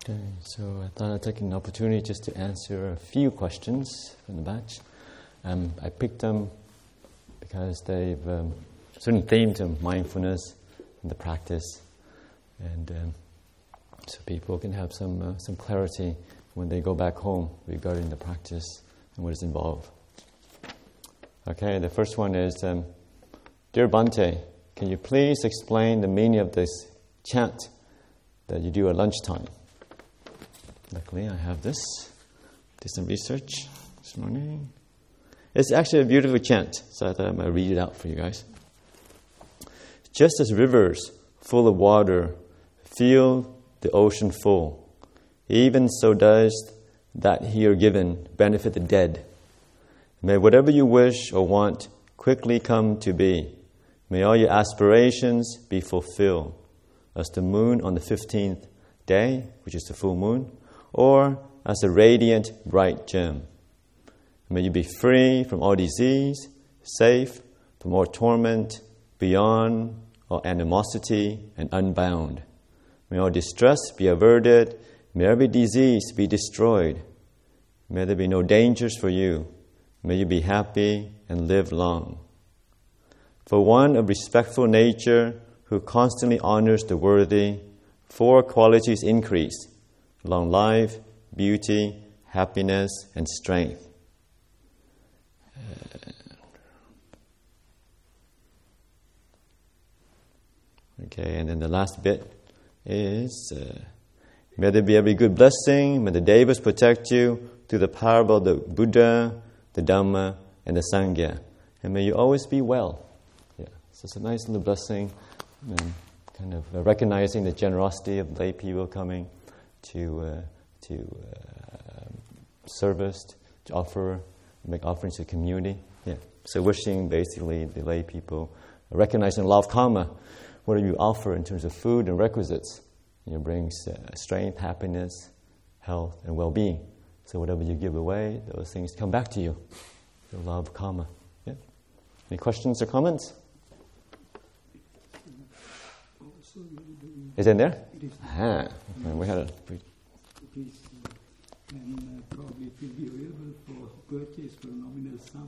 Okay, so I thought I'd take an opportunity just to answer a few questions from the batch. I picked them because they've certain themes of mindfulness and the practice, and so people can have some clarity when they go back home regarding the practice and what is involved. Okay, the first one is, Dear Bhante, can you please explain the meaning of this chant that you do at lunchtime? Luckily, I have this. Did some research this morning. It's actually a beautiful chant, so I thought I might read it out for you guys. Just as rivers full of water fill the ocean full, even so does that here given benefit the dead. May whatever you wish or want quickly come to be. May all your aspirations be fulfilled, as the moon on the 15th day, which is the full moon, or as a radiant, bright gem. May you be free from all disease, safe from all torment, beyond all animosity, and unbound. May all distress be averted, may every disease be destroyed. May there be no dangers for you. May you be happy and live long. For one of respectful nature who constantly honors the worthy, 4 qualities increase: long life, beauty, happiness, and strength. Okay, and then the last bit is, may there be every good blessing, may the Devas protect you through the power of the Buddha, the Dhamma, and the Sangha, and may you always be well. Yeah, so it's a nice little blessing, and kind of recognizing the generosity of lay people coming to service, to offer, make offerings to the community. Yeah, so wishing basically the lay people, recognizing the law of karma. What do you offer in terms of food and requisites? Brings strength, happiness, health, and well-being. So whatever you give away, those things come back to you. The law of karma. Yeah. Any questions or comments? Is it in there? It is. We had a. It is, and probably it will be available for purchase for a nominal sum.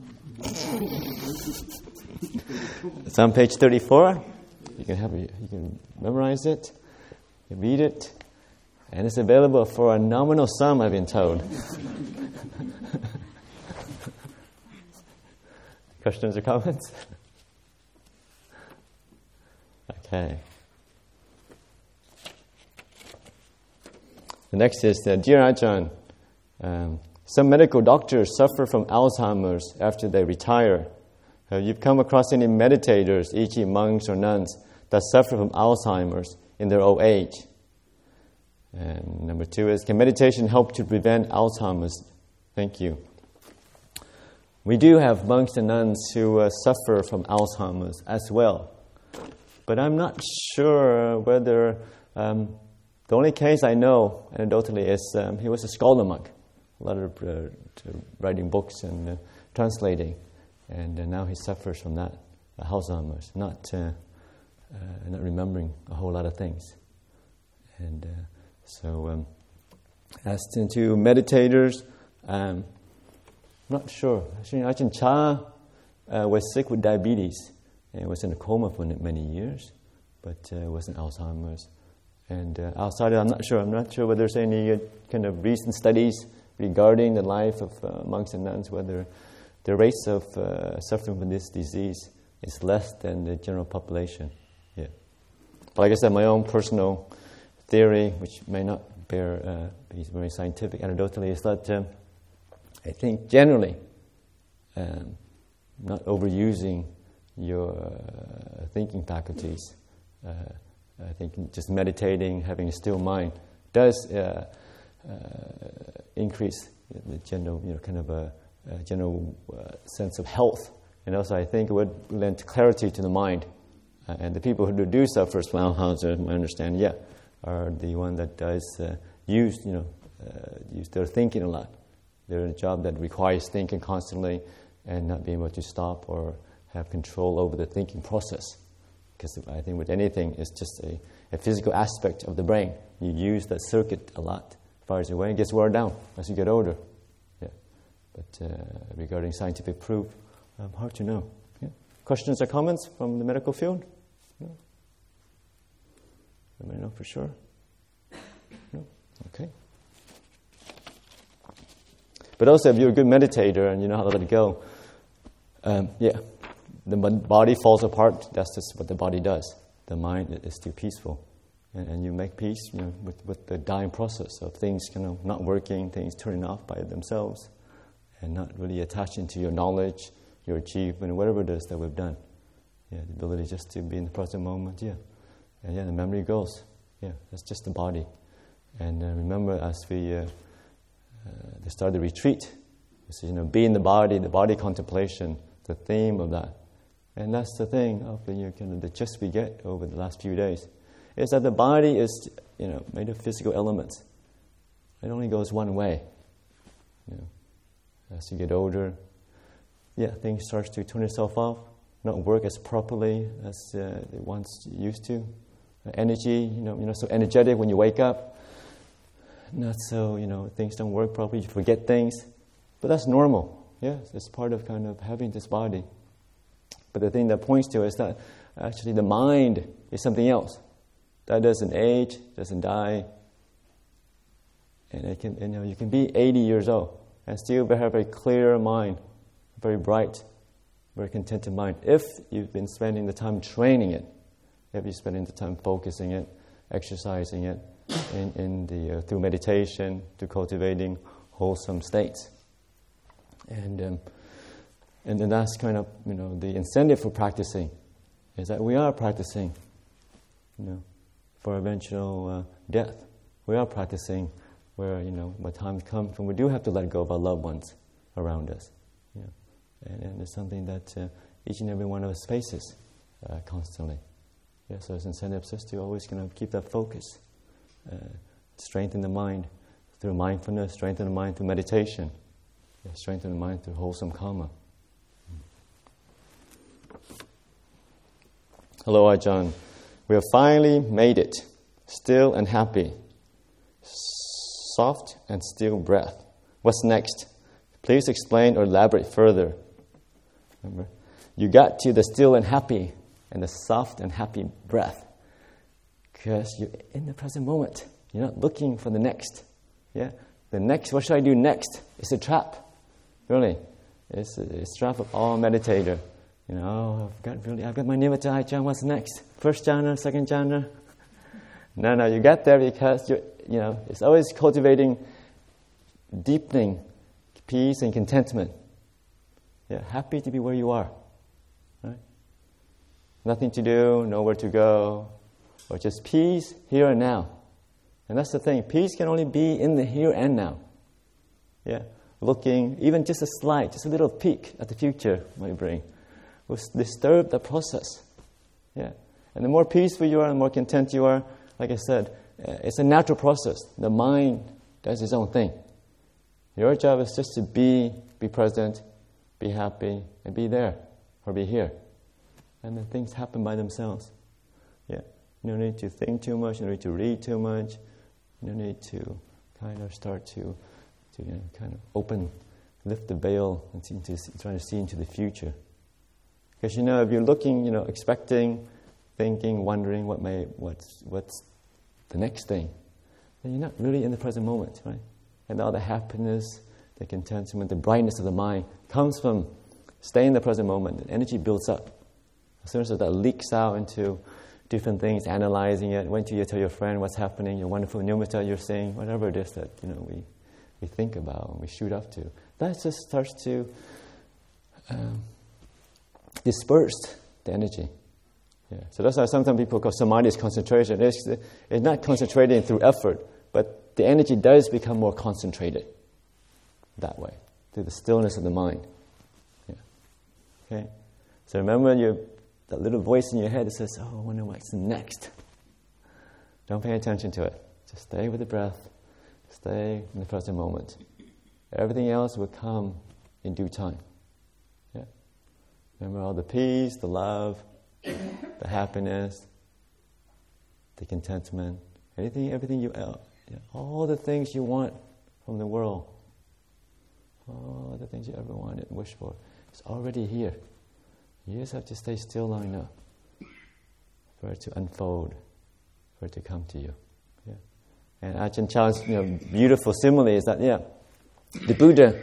It's on page 34. You can memorize it, you can read it, and it's available for a nominal sum, I've been told. Questions or comments? Okay. The next is, Dear Ajahn, some medical doctors suffer from Alzheimer's after they retire. You've come across any meditators, e.g. monks or nuns, that suffer from Alzheimer's in their old age? And number 2 is, can meditation help to prevent Alzheimer's? Thank you. We do have monks and nuns who suffer from Alzheimer's as well. But I'm not sure whether... the only case I know, anecdotally, is he was a scholar monk. A lot of writing books and translating. And now he suffers from that, Alzheimer's, not remembering a whole lot of things. And so, as to meditators, I'm not sure. Actually, Ajahn Chah was sick with diabetes and was in a coma for many years, but it wasn't Alzheimer's. And outside of, I'm not sure whether there's any kind of recent studies regarding the life of monks and nuns, whether the rates of suffering from this disease is less than the general population. Yeah. But like I said, my own personal theory, which may not be very scientific anecdotally, is that I think generally not overusing your thinking faculties. I think just meditating, having a still mind, does increase the general, kind of a general sense of health, and also I think it would lend clarity to the mind. And the people who do suffer from Alzheimer's, I understand, are the one that does use their thinking a lot. They're in a job that requires thinking constantly, and not being able to stop or have control over the thinking process. Because I think with anything, it's just a physical aspect of the brain. You use that circuit a lot. Fires away, it gets worn down as you get older. Yeah. But regarding scientific proof, hard to know. Yeah. Questions or comments from the medical field? No? Anybody know for sure? No? Okay. But also, if you're a good meditator and you know how to let it go, the body falls apart. That's just what the body does. The mind is still peaceful. And you make peace, with the dying process of things not working, things turning off by themselves, and not really attaching to your knowledge, your achievement, whatever it is that we've done. Yeah, the ability just to be in the present moment, And the memory goes. Yeah, that's just the body. And remember, as we start the retreat, be in the body contemplation, the theme of that. And that's the thing of the gist we get over the last few days, is that the body is, made of physical elements. It only goes one way. As you get older, things start to turn itself off, not work as properly as it once used to. Energy, so energetic when you wake up. Not so, things don't work properly, you forget things. But that's normal. It's part of having this body. But the thing that points to is that actually the mind is something else. That doesn't age, doesn't die. And it can, you can be 80 years old and still have a very clear mind, very bright, very contented mind. If you've been spending the time training it, if you're spending the time focusing it, exercising it, through meditation, to cultivating wholesome states. And then that's the incentive for practicing, is that we are practicing, for eventual death. We are practicing where, when time comes when we do have to let go of our loved ones around us. And it's something that each and every one of us faces constantly. So it's incentives just to always keep that focus, strengthen the mind through mindfulness, strengthen the mind through meditation, strengthen the mind through wholesome karma. Hello, Ajahn. We have finally made it, still and happy. Soft and still breath. What's next? Please explain or elaborate further. Remember, you got to the still and happy and the soft and happy breath because you're in the present moment. You're not looking for the next. The next, what should I do next? It's a trap. Really. It's a trap of all meditator. I've got my nirvana Ajahn, what's next? First jhana, second jhana? No, you get there because it's always cultivating, deepening peace and contentment. Happy to be where you are. Right? Nothing to do, nowhere to go, or just peace here and now. And that's the thing. Peace can only be in the here and now. Looking, even just a little peek at the future might bring, will disturb the process. And the more peaceful you are, the more content you are, like I said, it's a natural process. The mind does its own thing. Your job is just to be present, be happy, and be there, or be here. And then things happen by themselves. No need to think too much, no need to read too much, no need to start to lift the veil and trying to see into the future. Because if you're looking, expecting, thinking, wondering what's the next thing, then you're not really in the present moment, right? And all the happiness, the contentment, the brightness of the mind comes from staying in the present moment. The energy builds up. As soon as that leaks out into different things, analyzing it, when you tell your friend what's happening, your wonderful nirvana you're saying, whatever it is that we think about and we shoot up to, that just starts to disperse the energy. So that's why sometimes people call samadhi is concentration. It's not concentrating through effort, but the energy does become more concentrated that way, through the stillness of the mind. Okay? So remember that little voice in your head that says, I wonder what's next. Don't pay attention to it. Just stay with the breath. Stay in the present moment. Everything else will come in due time. Remember all the peace, the love, the happiness, the contentment, everything you, all the things you want from the world, all the things you ever wanted and wished for, it's already here. You just have to stay still long enough for it to unfold, for it to come to you. Yeah. And Ajahn Chah's beautiful simile is that the Buddha,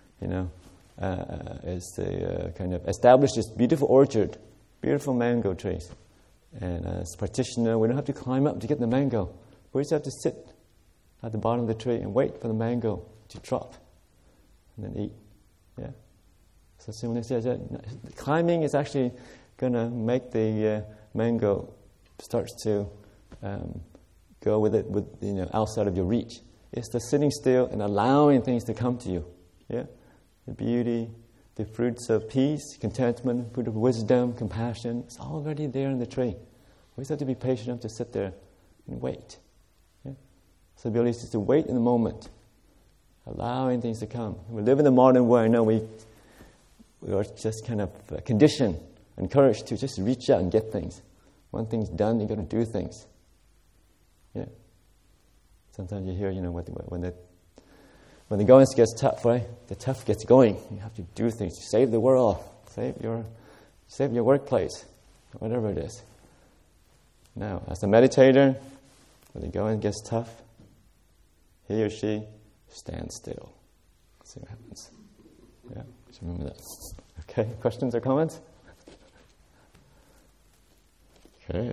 is the kind of established this beautiful orchard, beautiful mango trees, and as practitioner, we don't have to climb up to get the mango. We just have to sit at the bottom of the tree and wait for the mango to drop, and then eat. Yeah. So simile says that climbing is actually going to make the mango starts to go with it, outside of your reach. It's the sitting still and allowing things to come to you. Yeah, the beauty, the fruits of peace, contentment, fruit of wisdom, compassion. It's already there in the tree. We just have to be patient enough to sit there and wait. Yeah? So the ability is to wait in the moment, allowing things to come. We live in the modern world. I know we are just kind of conditioned, encouraged to just reach out and get things. When things done, you got to do things. Yeah. Sometimes you hear, when the going gets tough, right? The tough gets going. You have to do things to save the world, save your workplace, whatever it is. Now, as a meditator, when the going gets tough, he or she stands still. See what happens. Yeah, just remember that. Okay, questions or comments? Okay.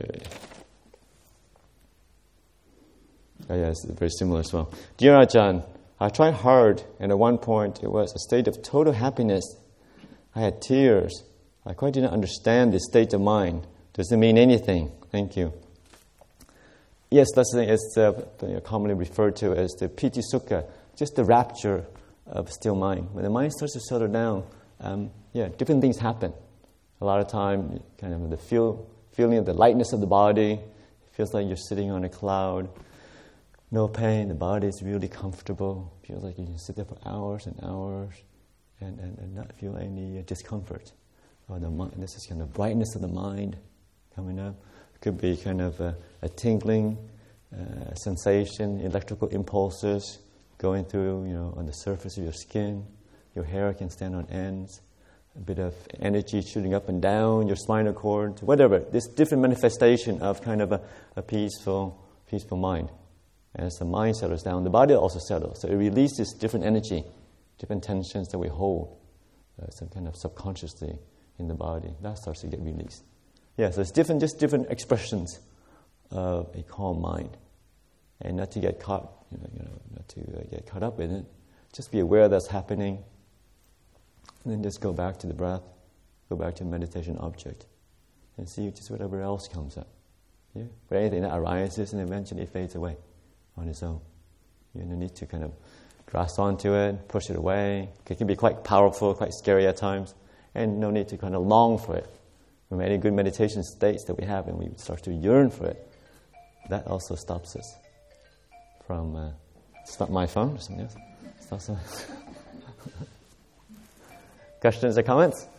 Oh yeah, it's very similar as well. Dear Ajahn, I tried hard, and at one point it was a state of total happiness. I had tears. I quite did not understand this state of mind. Does it mean anything? Thank you. Yes, that's the thing. It's commonly referred to as the piti sukha, just the rapture of still mind. When the mind starts to settle down, different things happen. A lot of time, kind of the feeling of the lightness of the body. It feels like you're sitting on a cloud. No pain, the body is really comfortable. Feels like you can sit there for hours and hours and not feel any discomfort. Or this is kind of brightness of the mind coming up. It could be kind of a tingling sensation, electrical impulses going through, on the surface of your skin. Your hair can stand on ends. A bit of energy shooting up and down your spinal cord, whatever. This different manifestation of kind of a peaceful mind. As the mind settles down, the body also settles. So it releases different energy, different tensions that we hold, some kind of subconsciously in the body. That starts to get released. Yeah, so it's different expressions of a calm mind, and not to get caught, not to get caught up in it. Just be aware that's happening, and then just go back to the breath, go back to the meditation object, and see just whatever else comes up. Yeah, but anything that arises and eventually fades away on its own. You don't need to kind of grasp onto it, push it away. It can be quite powerful, quite scary at times, and no need to kind of long for it. From any good meditation states that we have, and we start to yearn for it, that also stops us from. It's not my phone, or something else. It's also questions or comments?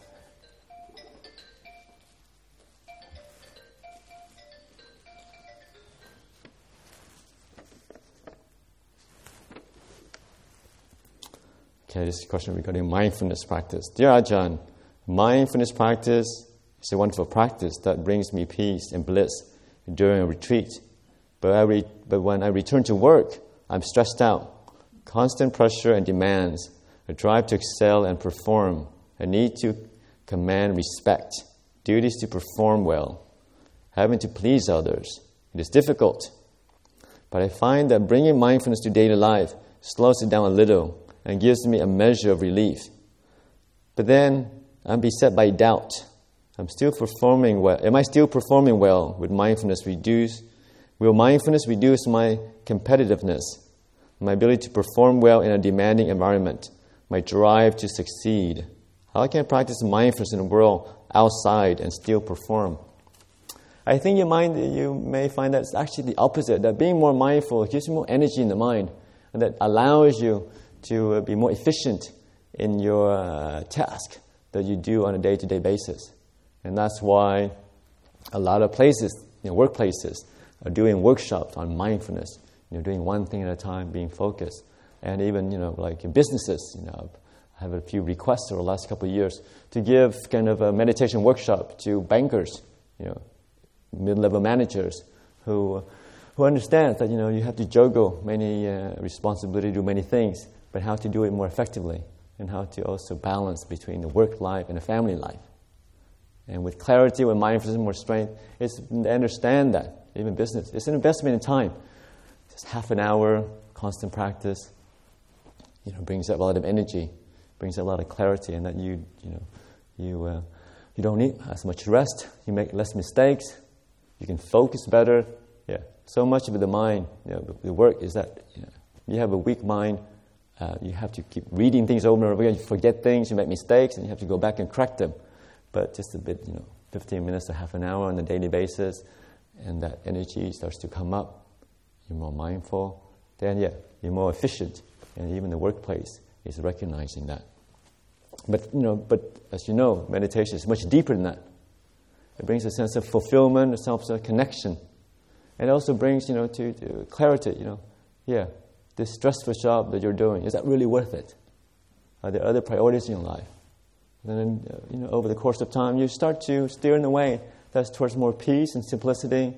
Okay, this is a question regarding mindfulness practice. Dear Ajahn, mindfulness practice is a wonderful practice that brings me peace and bliss during a retreat. But when I return to work, I'm stressed out. Constant pressure and demands, a drive to excel and perform, a need to command respect, duties to perform well, having to please others. It is difficult. But I find that bringing mindfulness to daily life slows it down a little and gives me a measure of relief. But then I'm beset by doubt. I'm still performing well. Am I still performing well with mindfulness reduce? Will mindfulness reduce my competitiveness, my ability to perform well in a demanding environment, my drive to succeed? How can I practice mindfulness in a world outside and still perform? I think you may find that it's actually the opposite, that being more mindful gives you more energy in the mind, and that allows you to be more efficient in your task that you do on a day-to-day basis. And that's why a lot of places, workplaces, are doing workshops on mindfulness, doing one thing at a time, being focused. And even, like in businesses, I have a few requests over the last couple of years to give kind of a meditation workshop to bankers, mid-level managers who understand that, you have to juggle many responsibilities, do many things, but how to do it more effectively and how to also balance between the work life and the family life. And with clarity, with mindfulness, more strength, it's to understand that, even business. It's an investment in time. Just half an hour, constant practice, brings up a lot of energy, brings up a lot of clarity, and that you don't need as much rest, you make less mistakes, you can focus better. Yeah, so much of the mind, the work is that you have a weak mind, you have to keep reading things over and over again, you forget things, you make mistakes, and you have to go back and correct them. But just a bit, 15 minutes to half an hour on a daily basis, and that energy starts to come up, you're more mindful, then you're more efficient. And even the workplace is recognizing that. But as you know, meditation is much deeper than that. It brings a sense of fulfillment, a sense of connection. And it also brings, to clarity, this stressful job that you're doing, is that really worth it? Are there other priorities in your life? And then, over the course of time, you start to steer in a way that's towards more peace and simplicity.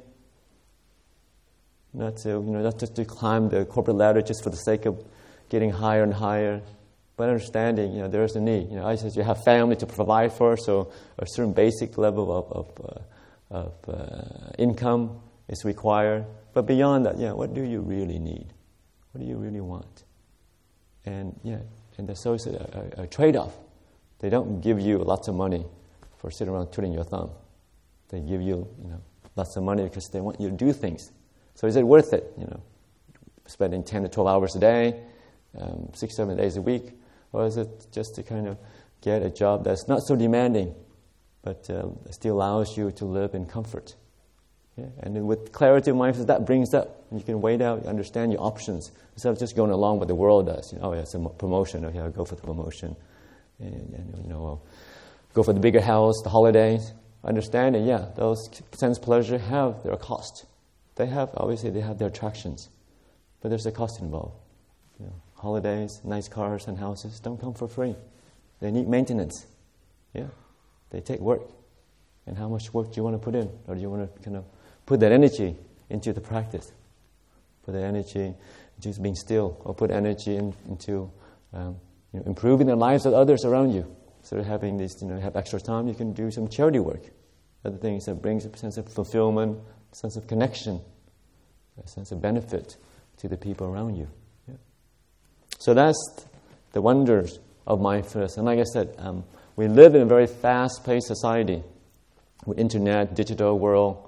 Not just to climb the corporate ladder just for the sake of getting higher and higher, but understanding, there's a need. I said you have family to provide for, so a certain basic level of income is required. But beyond that, what do you really need? What do you really want? And there's always a trade-off. They don't give you lots of money for sitting around twiddling your thumb. They give you, lots of money because they want you to do things. So is it worth it? Spending 10 to 12 hours a day, 6-7 days a week, or is it just to kind of get a job that's not so demanding, but still allows you to live in comfort? Yeah? And then with clarity of mindfulness, that brings up, and you can weigh out, understand your options, instead of just going along with the world does. It's a promotion, okay, I'll go for the promotion, and go for the bigger house, the holidays. Understanding, those sense pleasure have their cost. They have their attractions, but there's a cost involved. Holidays, nice cars and houses don't come for free. They need maintenance. Yeah, they take work. And how much work do you want to put in? Or do you want to kind of put that energy into the practice? Put that energy into being still, or put energy into improving the lives of others around you. Instead of having this, have extra time, you can do some charity work. Other things that brings a sense of fulfillment, a sense of connection, a sense of benefit to the people around you. Yeah. So that's the wonders of mindfulness. And like I said, we live in a very fast-paced society with internet, digital world.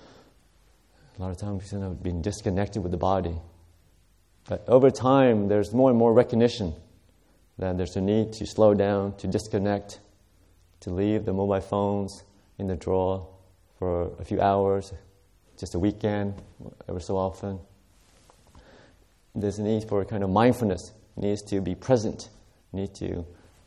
A lot of times, being disconnected with the body. But over time, there's more and more recognition that there's a need to slow down, to disconnect, to leave the mobile phones in the drawer for a few hours, just a weekend, ever so often. There's a need for a kind of mindfulness. It needs to be present. You need to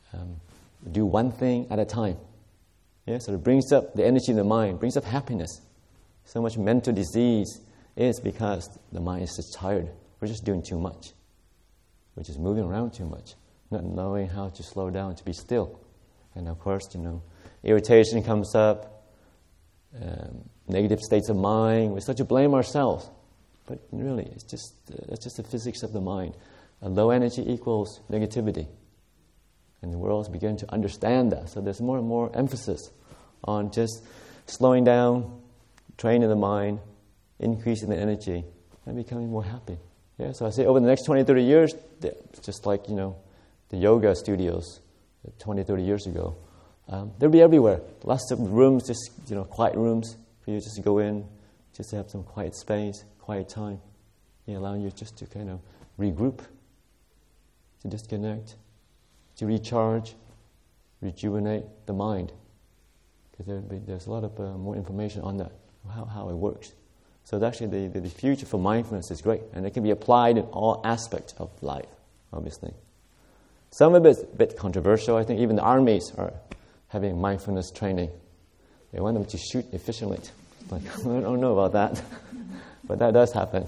do one thing at a time. Yeah, so it brings up the energy in the mind, brings up happiness. So much mental disease is because the mind is just tired. We're just doing too much. We're just moving around too much, not knowing how to slow down, to be still. And of course, irritation comes up, negative states of mind. We start to blame ourselves. But really, it's just the physics of the mind. A low energy equals negativity. And the world's beginning to understand that. So there's more and more emphasis on just slowing down, training the mind, increasing the energy, and becoming more happy. Yeah, so I say over the next 20, 30 years, just like, the yoga studios 20, 30 years ago, they'll be everywhere. Lots of rooms, just, quiet rooms for you just to go in, just to have some quiet space, quiet time, allowing you just to kind of regroup, to disconnect, to recharge, rejuvenate the mind. Because there's a lot of more information on that, how it works. So actually the future for mindfulness is great, and it can be applied in all aspects of life, obviously. Some of it's a bit controversial. I think even the armies are having mindfulness training. They want them to shoot efficiently. Like, I don't know about that, but that does happen.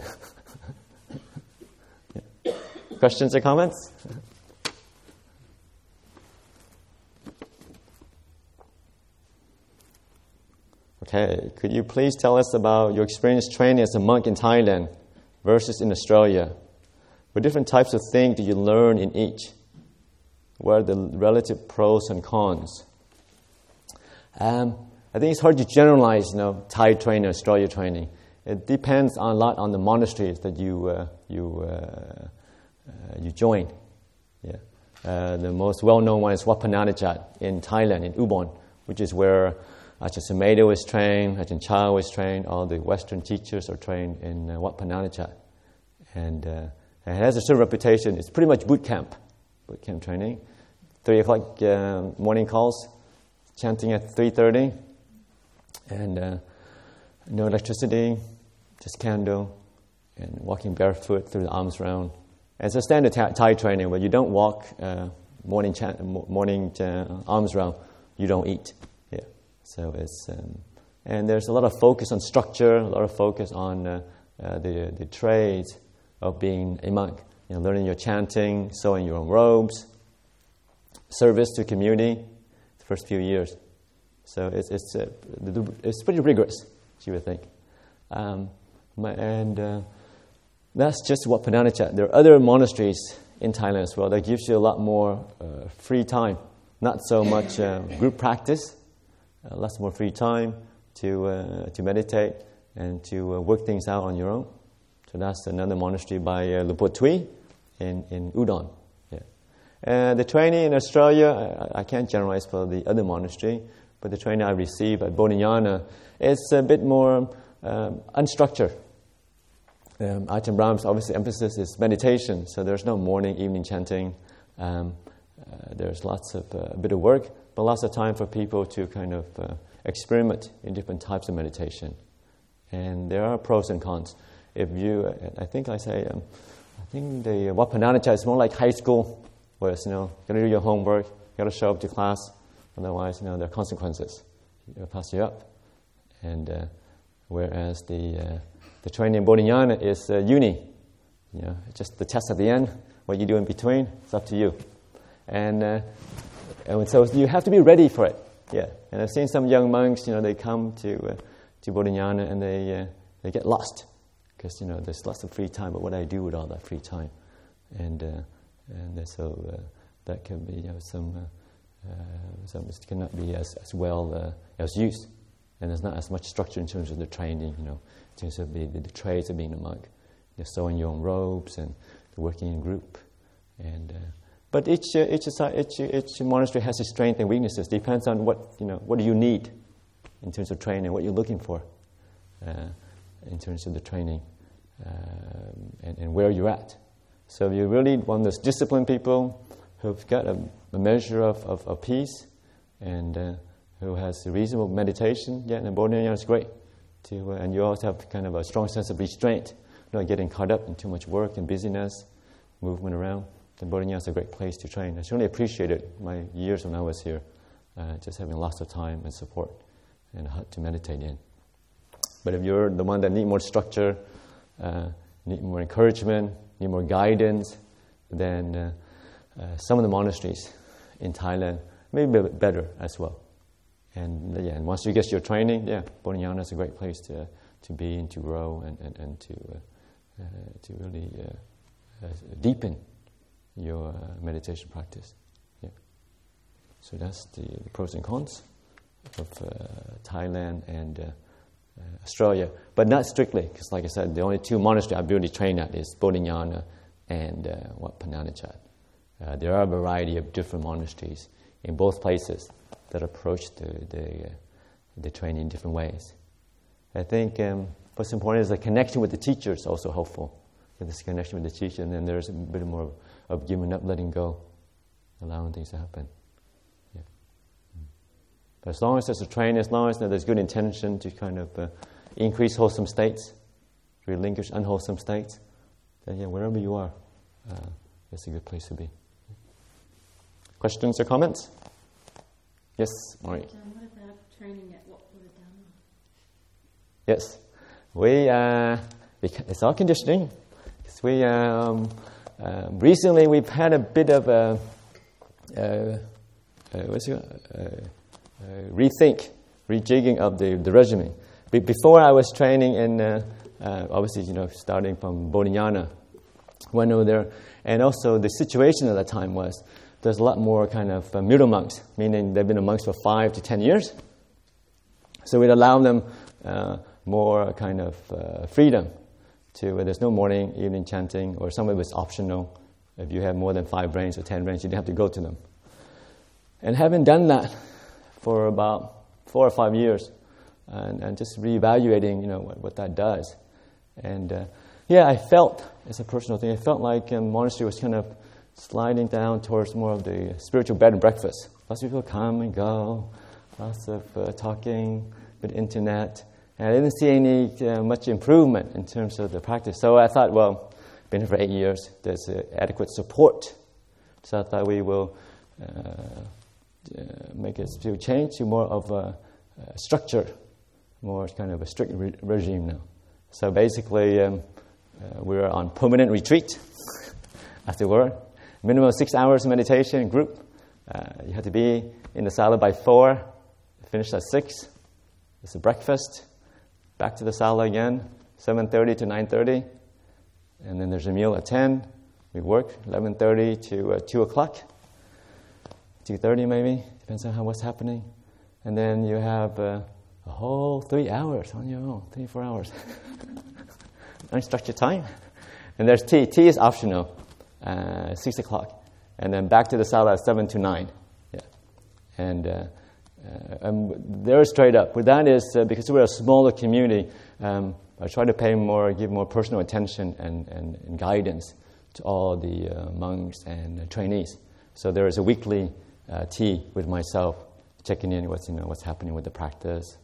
Yeah. Questions or comments? Okay, could you please tell us about your experience training as a monk in Thailand versus in Australia? What different types of things do you learn in each? What are the relative pros and cons? I think it's hard to generalize, Thai training, Australia training. It depends a lot on the monasteries that you join. Yeah, the most well-known one is Wat Pah Nanachat in Thailand, in Ubon, which is where Ajahn Sumedho was trained, Ajahn Chah was trained. All the Western teachers are trained in Wat Pah Nanachat, and it has a certain reputation. It's pretty much boot camp training. 3:00 morning calls, chanting at 3:30, and no electricity, just candle, and walking barefoot through the alms round. It's a standard Thai training where you don't walk morning alms round, you don't eat. Yeah, so it's and there's a lot of focus on structure, a lot of focus on the trades of being a monk. Learning your chanting, sewing your own robes, service to community, the first few years. So it's pretty rigorous, you would think. That's just Wat Pah Nanachat. There are other monasteries in Thailand as well that gives you a lot more free time. Not so much group practice, lots more free time to meditate and to work things out on your own. So that's another monastery by Lupo Tui in Udon. Yeah. The training in Australia, I can't generalize for the other monastery, but the training I received at Bodhinyana is a bit more unstructured. Ajahn Brahm's obviously emphasis is meditation, so there's no morning, evening chanting. There's lots of a bit of work, but lots of time for people to kind of experiment in different types of meditation. And there are pros and cons. I think the Wat Pah Nanachat is more like high school, where it's, got to do your homework, got to show up to class, otherwise, there are consequences. It'll pass you up. And whereas the training in Bodhinyana is uni. Just the test at the end. What you do in between, it's up to you. And so you have to be ready for it. Yeah. And I've seen some young monks, they come to Bodhinyana and they get lost because there's lots of free time. But what do I do with all that free time? And so that can be some cannot be as well as used. And there's not as much structure in terms of the training, in terms of the trades of being a monk. You're sewing your own robes and working in group. But each monastery has its strengths and weaknesses. Depends on what do you need in terms of training, what you're looking for in terms of the training and where you're at. So if you really want those disciplined people who've got a measure of peace and who has a reasonable meditation, and Bodhinyana is great. And you also have kind of a strong sense of restraint, not getting caught up in too much work and busyness, movement around. Then Bodhinyana is a great place to train. I certainly appreciated my years when I was here, just having lots of time and support and a hut to meditate in. But if you're the one that need more structure, need more encouragement, need more guidance, then some of the monasteries in Thailand may be a bit better as well. And once you get your training, Bodhinyana is a great place to be and to grow and to really deepen your meditation practice. Yeah. So that's the pros and cons of Thailand and Australia, but not strictly, because like I said, the only two monasteries I've really trained at is Bodhinyana and Wat Pah Nanachat. There are a variety of different monasteries in both places that approach the training in different ways. I think what's important is the connection with the teacher is also helpful. This connection with the teacher, and then there's a bit more of giving up, letting go, allowing things to happen. Yeah. But as long as there's a training, as long as there's good intention to kind of increase wholesome states, relinquish unwholesome states, then wherever you are, it's a good place to be. Questions or comments? Yes, Marie. What about training at Wat Pah Yes. It's all conditioning. Recently we've had a bit of a rejigging of the regimen. Before I was training in, obviously, starting from Bodhinyana, went over there, and also the situation at that time was there's a lot more kind of middle monks, meaning they've been monks for 5 to 10 years. So we'd allow them more kind of freedom to where there's no morning, evening chanting, or some of it's optional. If you have more than 5 brains or 10 brains, you don't have to go to them. And having done that for about 4 or 5 years, and just reevaluating, what that does. And I felt, it's a personal thing, I felt like monastery was kind of sliding down towards more of the spiritual bed and breakfast. Lots of people come and go, lots of talking, bit of internet, and I didn't see any much improvement in terms of the practice. So I thought, well, been here for 8 years, there's adequate support. So I thought we will make it to change to more of a structure, more kind of a strict regime now. So basically, we're on permanent retreat, as it were. Minimum 6 hours meditation group. You have to be in the sala by 4, finish at 6. It's a breakfast. Back to the sala again, 7:30 to 9:30. And then there's a meal at 10. We work 11:30 to 2 o'clock. 2:30 maybe, depends on what's happening. And then you have a whole 3 hours on your own, 3-4 hours. Unstructured time. And there's tea. Tea is optional, 6 o'clock. And then back to the sala at 7 to 9. Yeah. And they're straight up. But that is, because we're a smaller community, I try to give more personal attention and guidance to all the monks and trainees. So there is a weekly tea with myself, checking in what's happening with the practice,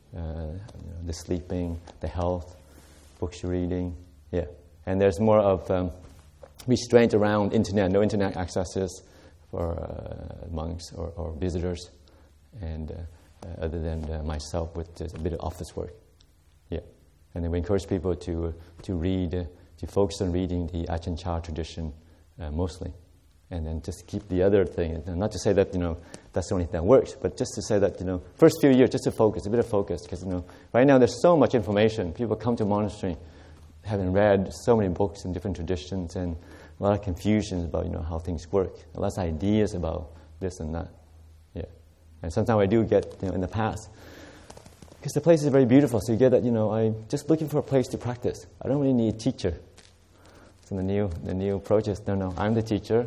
the sleeping, the health, books you're reading. Yeah. And there's more of restraint around internet, no internet accesses for monks or visitors, and other than myself with a bit of office work. Yeah. And then we encourage people to read, to focus on reading the Ajahn Chah tradition mostly. And then just keep the other thing. And not to say that, that's the only thing that works, but just to say that, first few years, just to focus, a bit of focus. Because, right now there's so much information. People come to monastery having read so many books in different traditions and a lot of confusion about, how things work. A lot of ideas about this and that. Yeah. And sometimes I do get, in the past, because the place is very beautiful, so you get that, I'm just looking for a place to practice. I don't really need a teacher. So the new approach is, no, I'm the teacher.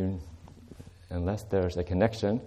Unless there's a connection,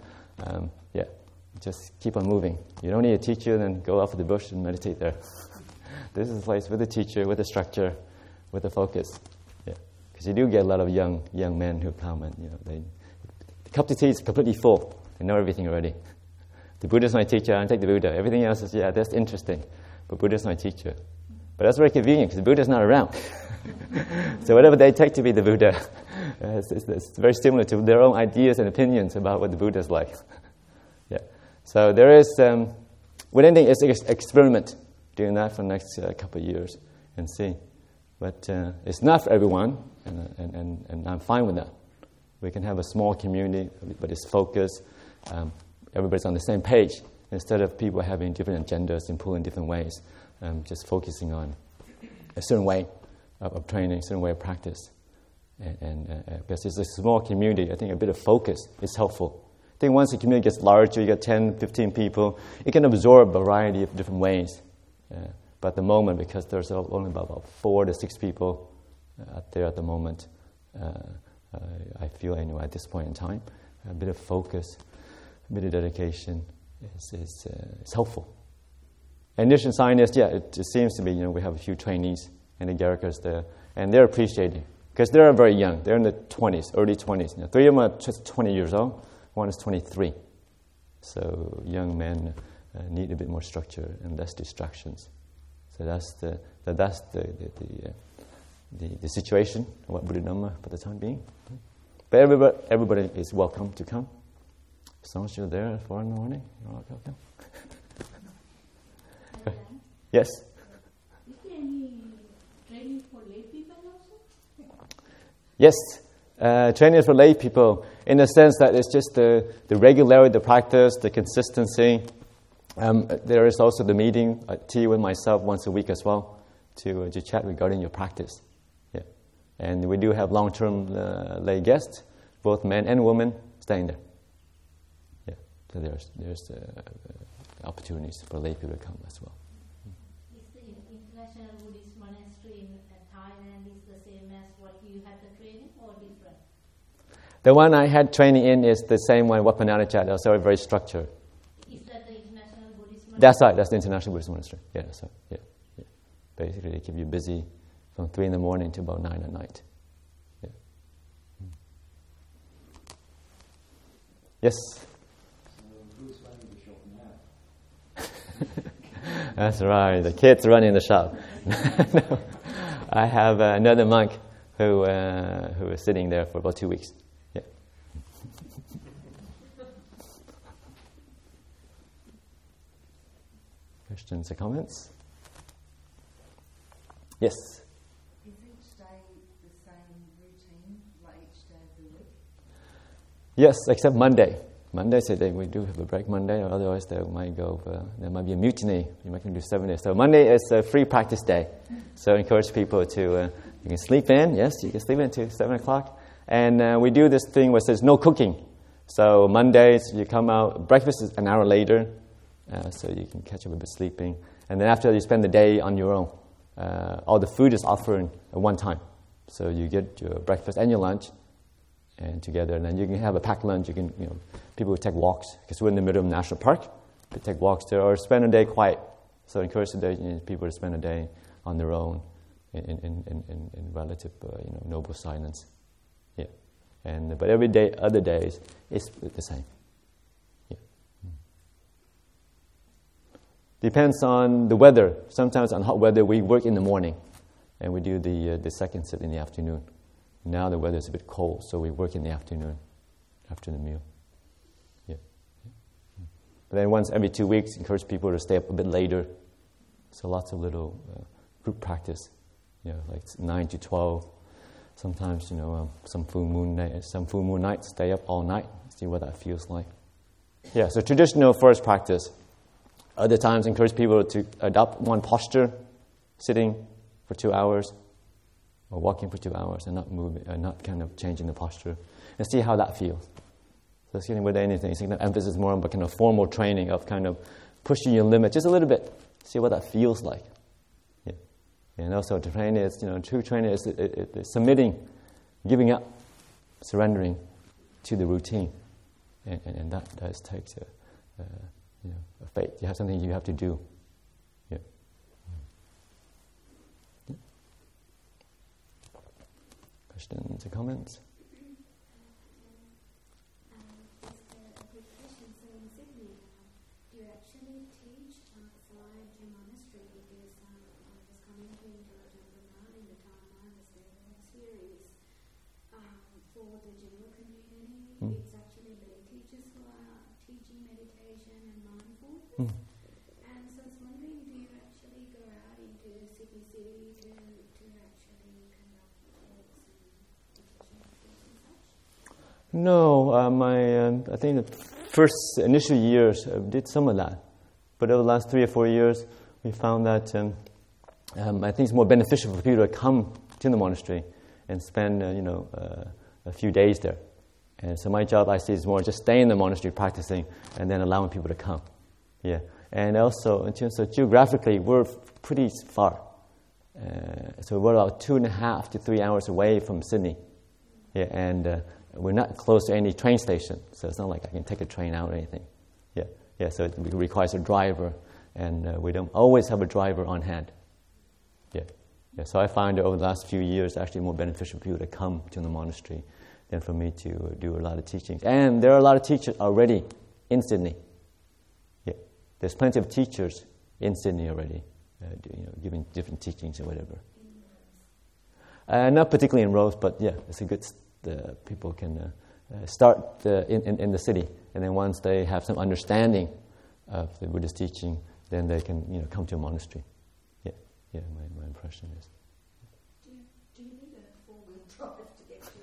just keep on moving. You don't need a teacher, then go off of the bush and meditate there. This is a place with a teacher, with a structure, with a focus. Yeah, because you do get a lot of young men who come and the cup of tea is completely full. They know everything already. The Buddha's my teacher. I take the Buddha. Everything else is that's interesting, but Buddha's my teacher. But that's very convenient because the Buddha's not around. So whatever they take to be the Buddha, it's very similar to their own ideas and opinions about what the Buddha is like. Yeah. So there is, with anything, it's an experiment, doing that for the next couple of years and see. But it's not for everyone, and I'm fine with that. We can have a small community, but it's focused. Everybody's on the same page instead of people having different agendas and pulling different ways. Just focusing on a certain way of training, a certain way of practice. And because it's a small community, I think a bit of focus is helpful. I think once the community gets larger, you get 10, 15 people, it can absorb a variety of different ways. But at the moment, because there's only about 4 to 6 people out there at the moment, I feel anyway at this point in time, a bit of focus, a bit of dedication is helpful. And Nishan scientists, it seems to be, we have a few trainees and the Garikas there, and they're appreciating, because they're very young. They're in the 20s, early 20s. 3 of them are just 20 years old, 1 is 23. So young men need a bit more structure and less distractions. So that's the situation of what Buddha Dhamma for the time being. But everybody is welcome to come. As long as you're there at 4 in the morning, you're all welcome. Yes? Yes, training is for lay people in the sense that it's just the regularity, the practice, the consistency. There is also the meeting, tea with myself once a week as well to chat regarding your practice. Yeah, and we do have long-term lay guests, both men and women, staying there. Yeah, so there's opportunities for lay people to come as well. Is the International Buddhist Monastery in Thailand is the same as what you had the training or different? The one I had training in is the same one, Wat Pah Nanachat, also very structured. Is that the International Buddhist Monastery? That's right, that's the International Buddhist Monastery. Yeah, that's right. Yeah. Basically, they keep you busy from 3 in the morning to about 9 at night. Yeah. Yes? Who's running the shop now? That's right, the kids running the shop. No. I have another monk who is sitting there for about 2 weeks. Yeah. Questions or comments? Yes. Is each day the same routine, like each day of the week? Yes, except Monday. Monday, so we do have a break Monday, or otherwise there might be a mutiny. You might do 7 days. So Monday is a free practice day. So I encourage people to, you can sleep in, yes, you can sleep in until 7 o'clock. And we do this thing where there's no cooking. So Mondays, you come out, breakfast is an hour later, so you can catch up a bit sleeping. And then after that, you spend the day on your own. All the food is offered at one time. So you get your breakfast and your lunch and together. And then you can have a packed lunch. You can, people take walks because we're in the middle of a national park. They take walks there or spend a day quiet. So I encourage people to spend a day on their own in relative, noble silence. Yeah. But every day, other days, it's the same. Yeah. Depends on the weather. Sometimes on hot weather, we work in the morning, and we do the second sit in the afternoon. Now the weather is a bit cold, so we work in the afternoon after the meal. Yeah. But then once every 2 weeks, encourage people to stay up a bit later. So lots of little group practice, like 9 to 12. Sometimes, some full moon nights, stay up all night, see what that feels like. Yeah, so traditional forest practice. Other times, encourage people to adopt one posture, sitting for 2 hours, or walking for 2 hours, and not moving, not kind of changing the posture, and see how that feels. So, it's with anything, it's emphasis more on kind of formal training of kind of pushing your limit just a little bit, see what that feels like. Yeah, and also to train is, true training is submitting, giving up, surrendering to the routine, and that does take a faith. You have something you have to do. Yeah. Questions or comments? Just a quick question. So in Sydney, do you actually teach outside your monastery? Because I was coming to Rajendra in the time I was there, there was a series for the general community. It's actually lay teachers who are teaching meditation and mindfulness. And so I was wondering, do you actually go out into Sydney City to actually conduct talks and meditation retreats and such? No, I think the first initial years did some of that, but over the last 3 or 4 years, we found that I think it's more beneficial for people to come to the monastery and spend a few days there. And so my job, I see, is more just staying in the monastery practicing and then allowing people to come. Yeah, and also in terms of geographically, we're pretty far. So we're about 2.5 to 3 hours away from Sydney. Yeah, and we're not close to any train station, so it's not like I can take a train out or anything. Yeah. So it requires a driver, and we don't always have a driver on hand. Yeah. So I find that over the last few years, it's actually more beneficial for people to come to the monastery than for me to do a lot of teachings. And there are a lot of teachers already in Sydney. Yeah, there's plenty of teachers in Sydney already, giving different teachings or whatever. Not particularly in Rose, but yeah, it's a good. People can start in the city, and then once they have some understanding of the Buddhist teaching, then they can come to a monastery. Yeah. My impression is. Do you need a 4-wheel drive to get to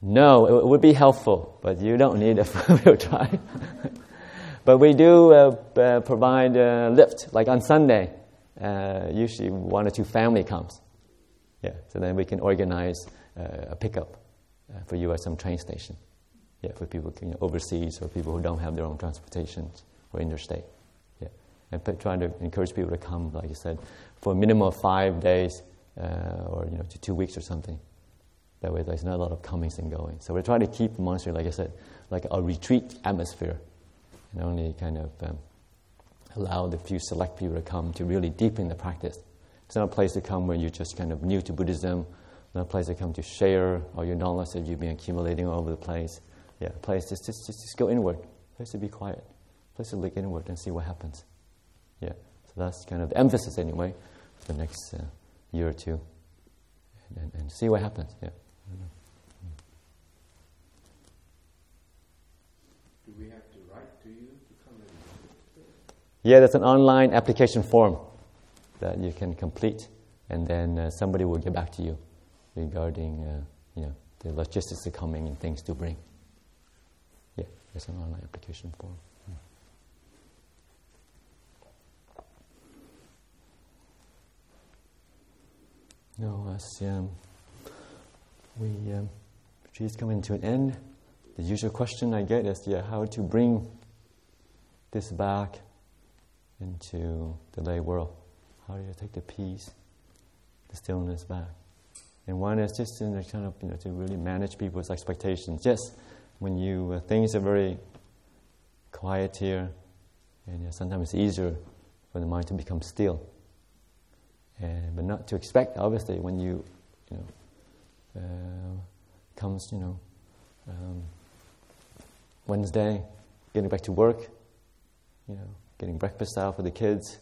No, it would be helpful, but you don't need a four-wheel drive. But we do provide a lift, like on Sunday. Usually 1 or 2 family comes. Yeah, so then we can organize a pickup for you at some train station. Yeah, for people overseas or people who don't have their own transportation or interstate. Yeah, and trying to encourage people to come, like you said, for a minimum of 5 days or to 2 weeks or something. That way, there's not a lot of comings and goings. So we're trying to keep the monastery, like I said, like a retreat atmosphere, and only kind of allow the few select people to come to really deepen the practice. It's not a place to come when you're just kind of new to Buddhism. Not a place to come to share all your knowledge that you've been accumulating all over the place. Yeah, a place just go inward. A place to be quiet. A place to look inward and see what happens. Yeah, so that's kind of the emphasis anyway for the next year or two, and see what happens. Yeah. Do we have to write to you to come in? Yeah, there's an online application form that you can complete, and then somebody will get back to you regarding the logistics of coming and things to bring. Yeah, there's an online application form. No, as retreat's coming to an end, the usual question I get is, how to bring this back into the lay world. How do you take the peace, the stillness back? And one is just to kind of to really manage people's expectations. Yes, when you things are very quiet here, and sometimes it's easier for the mind to become still. But not to expect, obviously, when comes Wednesday, getting back to work, getting breakfast out for the kids,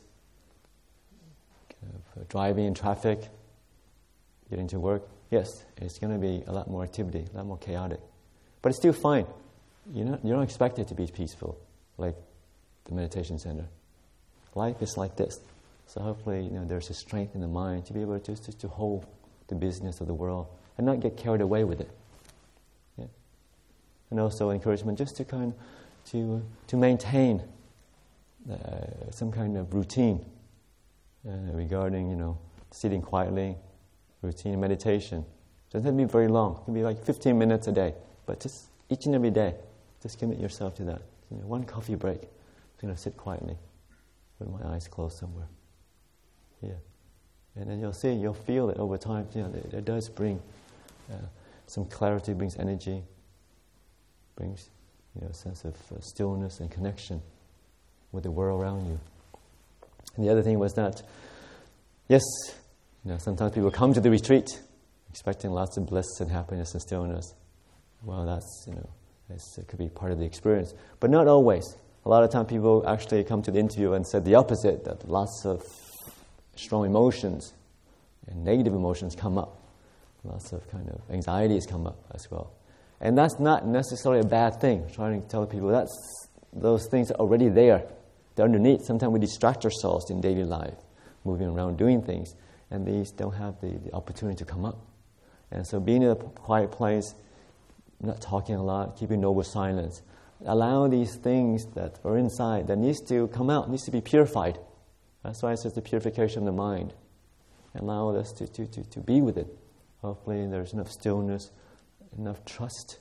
driving in traffic, getting to work. Yes, it's going to be a lot more activity, a lot more chaotic. But it's still fine. You don't expect it to be peaceful, like the meditation center. Life is like this. So hopefully, there's a strength in the mind to be able to just to hold the business of the world and not get carried away with it. Yeah. And also encouragement just to to maintain some kind of routine regarding sitting quietly, routine meditation. It doesn't have to be very long. It can be like 15 minutes a day, but just each and every day, just commit yourself to that. One coffee break, just sit quietly with my eyes closed somewhere. Yeah, and then you'll feel it over time. It does bring some clarity, brings energy, brings a sense of stillness and connection with the world around you. And the other thing was that, yes, sometimes people come to the retreat expecting lots of bliss and happiness and stillness. Well, that's it could be part of the experience, but not always. A lot of times people actually come to the interview and said the opposite, that lots of strong emotions and negative emotions come up. Lots of kind of anxieties come up as well. And that's not necessarily a bad thing. I'm trying to tell people those things are already there. They're underneath. Sometimes we distract ourselves in daily life, moving around, doing things, and these don't have the opportunity to come up. And so being in a quiet place, not talking a lot, keeping noble silence, allow these things that are inside, that needs to come out, needs to be purified. That's why it says the purification of the mind. Allow us to be with it. Hopefully there's enough stillness, enough trust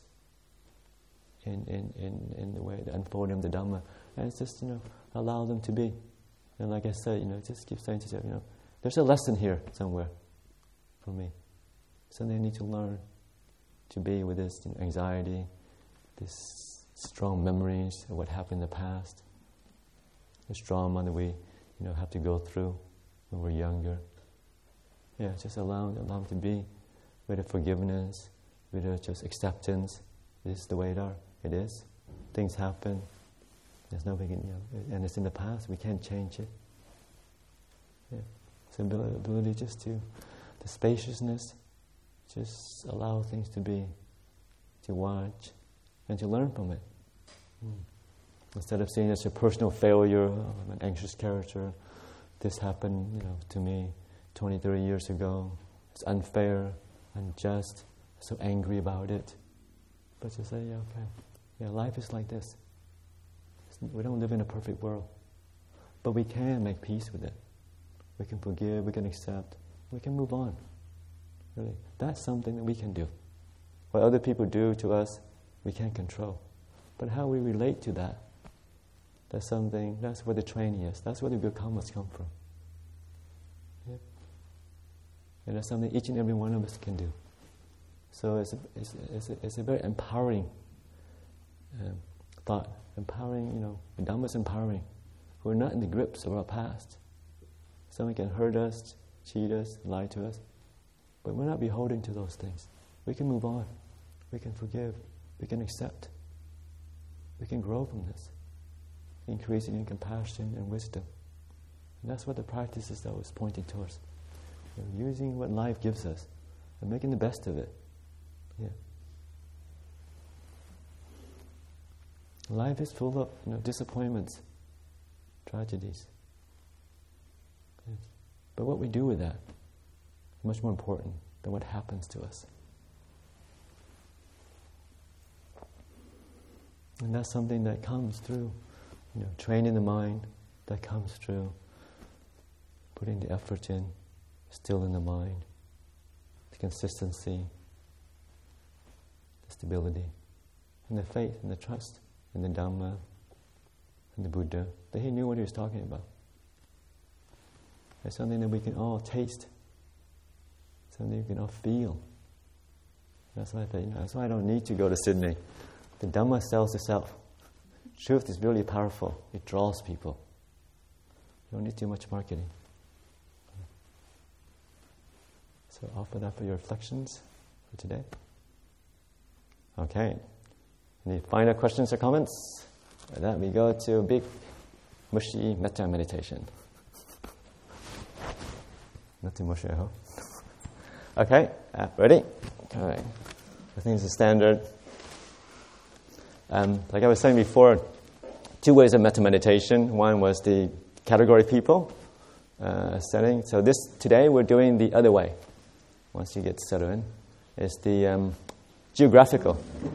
in the way, the unfolding of the Dhamma. And it's just, allow them to be. And like I said, just keep saying to yourself, there's a lesson here somewhere for me. Something I need to learn to be with this anxiety, this strong memories of what happened in the past, this trauma that we have to go through when we're younger. Yeah, just allow them to be with a forgiveness, with a just acceptance. This is the way it is. Things happen. There's nothing, and it's in the past. We can't change it. Yeah, so ability just the spaciousness, just allow things to be, to watch, and to learn from it. Instead of seeing it as a personal failure, I'm an anxious character, this happened, to me 20, 30 years ago. It's unfair, unjust, so angry about it. But to say, life is like this. We don't live in a perfect world. But we can make peace with it. We can forgive, we can accept, we can move on. Really. That's something that we can do. What other people do to us, we can't control. But how we relate to that, that's where the training is. That's where the good karmas come from. Yeah. And that's something each and every one of us can do. So it's a very empowering thought. Empowering, the Dhamma is empowering. We're not in the grips of our past. Someone can hurt us, cheat us, lie to us. But we're not beholden to those things. We can move on. We can forgive. We can accept. We can grow from this. Increasing in compassion and wisdom. And that's what the practice is always pointing towards. Using what life gives us and making the best of it. Yeah. Life is full of disappointments, tragedies. Yes. But what we do with that is much more important than what happens to us. And that's something that comes through, training the mind, that comes through putting the effort in, still in the mind, the consistency, the stability, and the faith and the trust in the Dhamma and the Buddha, that he knew what he was talking about. It's something that we can all taste, something we can all feel. That's why that's why I don't need to go to Sydney. The Dhamma sells itself. Truth is really powerful. It draws people. You don't need too much marketing. So offer that for your reflections for today. Okay. Any final questions or comments? With that, we go to a big, mushy metta meditation. Not too mushy, I hope. Okay, ready? All right. I think it's a standard. Like I was saying before, 2 ways of metta meditation. One was the category people setting. So today we're doing the other way. Once you get settled in, it's the geographical.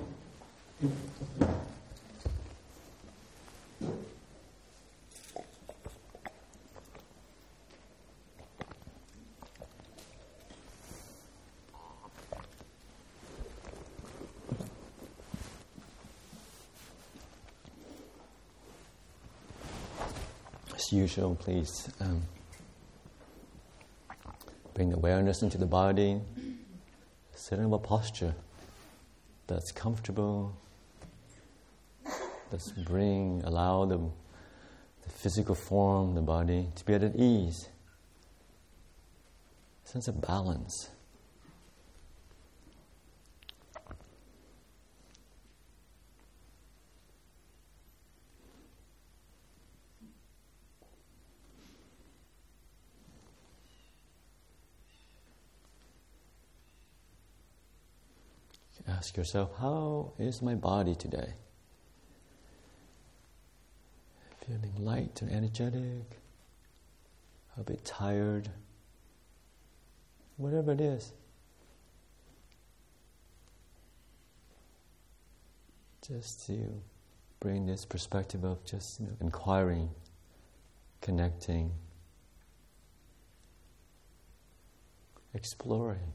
As usual, please bring awareness into the body. Sit in a posture that's comfortable. Let's allow the physical form, the body, to be at ease. A sense of balance. Ask yourself, how is my body today? Feeling light and energetic, a bit tired, whatever it is. Just to bring this perspective of just inquiring, connecting, exploring.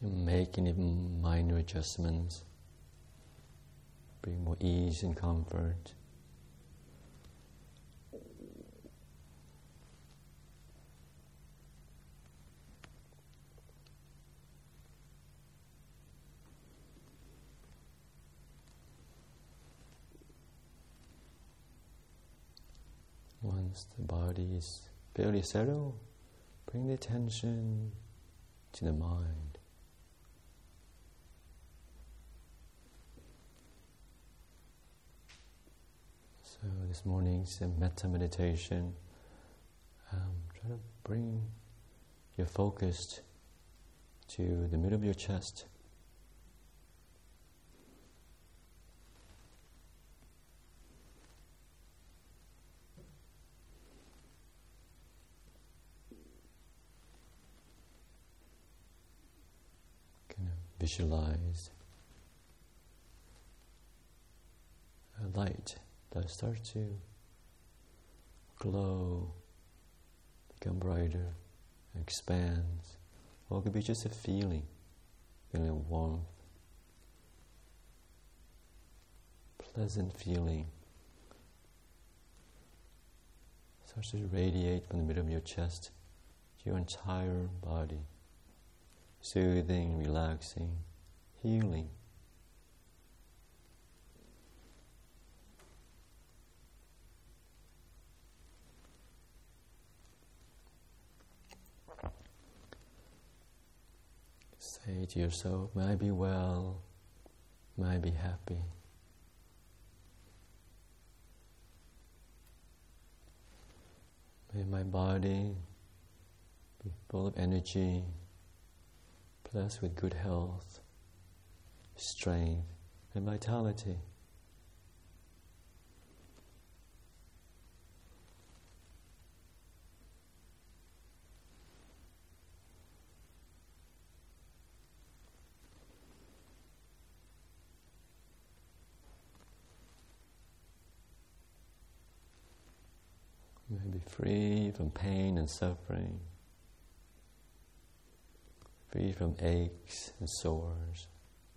can make any minor adjustments, bring more ease and comfort. Once the body is fairly settled, bring the attention to the mind. So this morning's metta meditation, try to bring your focus to the middle of your chest. Visualize a light that starts to glow, become brighter, expands. Or it could be just a feeling of warmth, pleasant feeling. Starts to radiate from the middle of your chest to your entire body. Soothing, relaxing, healing. Say to yourself, may I be well, may I be happy. May my body be full of energy, blessed with good health, strength, and vitality. You may be free from pain and suffering, free from aches and sores.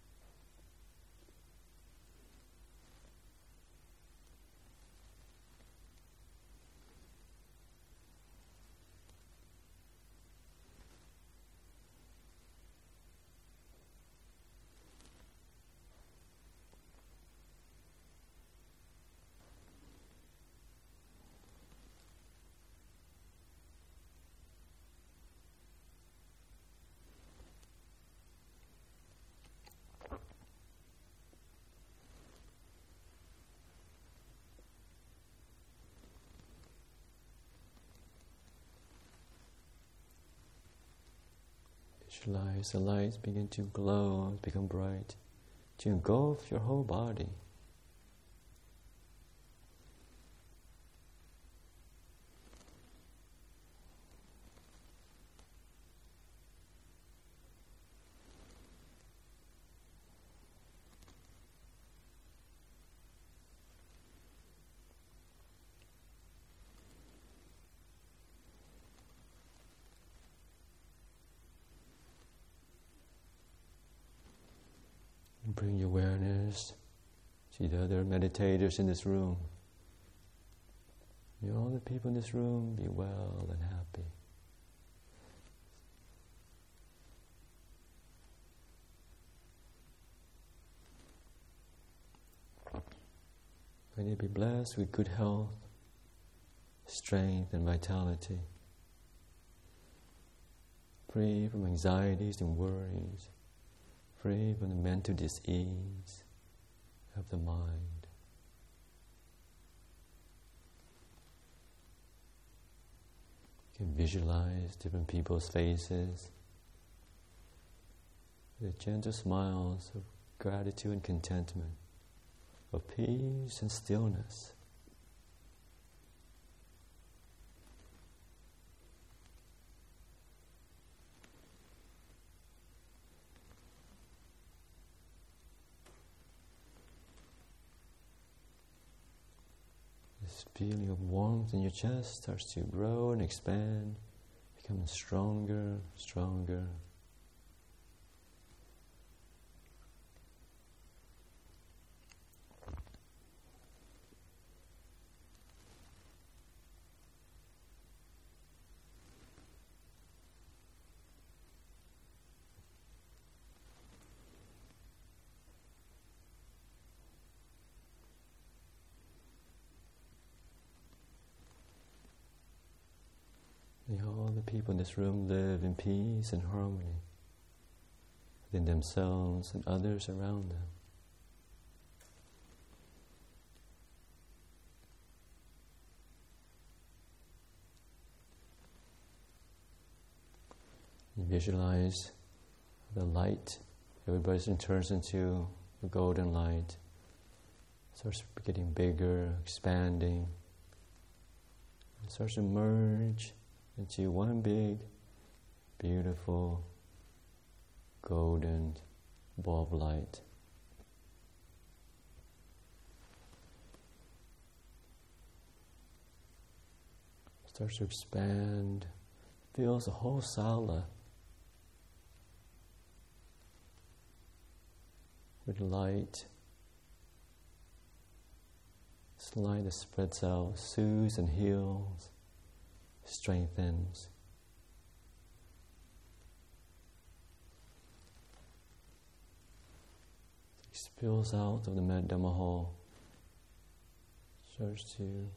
Visualize the lights begin to glow, become bright, to engulf your whole body. Bring your awareness to the other meditators in this room. May all the people in this room be well and happy. May they be blessed with good health, strength, and vitality, free from anxieties and worries, free from the mental dis-ease of the mind. You can visualize different people's faces with gentle smiles of gratitude and contentment, of peace and stillness. This feeling of warmth in your chest starts to grow and expand, becoming stronger, stronger. people in this room live in peace and harmony within themselves and others around them. You visualize the light. Everybody turns into a golden light. Starts getting bigger, expanding. It starts to merge into one big, beautiful, golden ball of light. Starts to expand, fills the whole sala with light. This light that spreads out, soothes and heals, strengthens. It spills out of the Dhamma hall, starts to